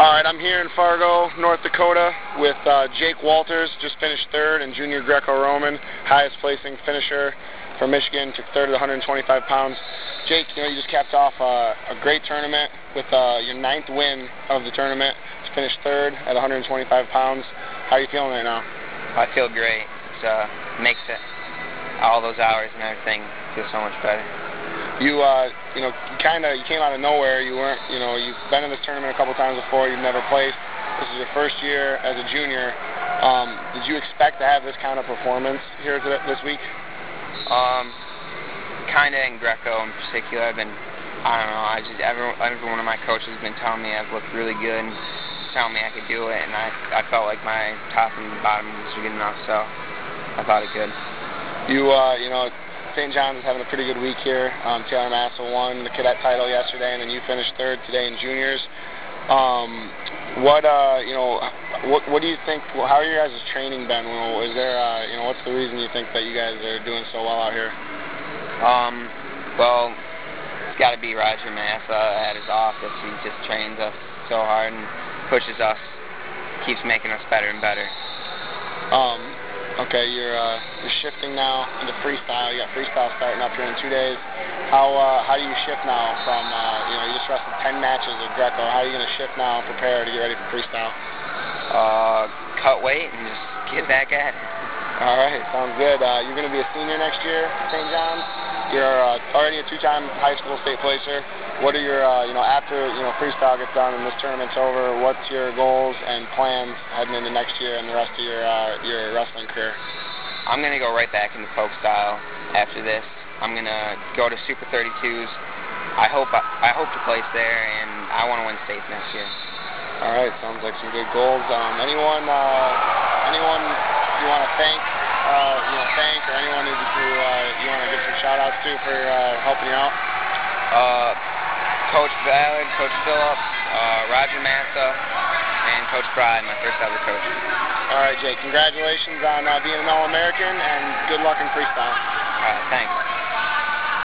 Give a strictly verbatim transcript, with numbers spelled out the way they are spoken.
All right, I'm here in Fargo, North Dakota, with uh, Jake Walters. Just finished third in Junior Greco-Roman, highest placing finisher for Michigan. Took third at one hundred twenty-five pounds. Jake, you know, you just capped off uh, a great tournament with uh, your ninth win of the tournament. You finished third at one hundred twenty-five pounds. How are you feeling right now? I feel great. It uh, makes it all those hours and everything feel so much better. You, uh, you know, kind of, you came out of nowhere. You weren't, you know, you've been in this tournament a couple times before. You've never placed. This is your first year as a junior. Um, did you expect to have this kind of performance here this week? Um, kind of in Greco in particular. I've been, I don't know. I just every, every one of my coaches has been telling me I've looked really good, and telling me I could do it, and I, I felt like my top and bottom was good enough, so I thought it could. You, uh, you know. Saint John's is having a pretty good week here. Um, Taylor Massa won the cadet title yesterday, and then you finished third today in juniors. Um, what, uh, you know, what, what do you think? How are your guys' training been? Is there, uh, you know, what's the reason you think that you guys are doing so well out here? Um, well, it's got to be Roger Massa at his office. He just trains us so hard and pushes us, keeps making us better and better. Um. Okay, you're uh, you're shifting now into freestyle. You got freestyle starting up here in two days. How uh, how do you shift now from uh, you know you just wrestled ten matches of Greco? How are you going to shift now and prepare to get ready for freestyle? Uh, cut weight and just get back at it. All right, sounds good. Uh, you're going to be a senior next year at Saint John's. You're uh, already a two-time high school state placer. What are your, uh, you know, after, you know, freestyle gets done and this tournament's over, what's your goals and plans heading into next year and the rest of your, uh, your wrestling career? I'm going to go right back into folk style after this. I'm going to go to Super thirty-twos. I hope, I hope to place there, and I want to win states next year. All right, sounds like some good goals. Um, anyone, uh, anyone you want to thank, uh, you know, thank, or anyone who, who uh, you want to give some shout-outs to for uh, helping you out? Uh, Coach Ballard, Coach Phillips, uh, Roger Massa, and Coach Pride, my first ever coach. All right, Jake, congratulations on uh, being an All-American, and good luck in freestyle. All right, thanks.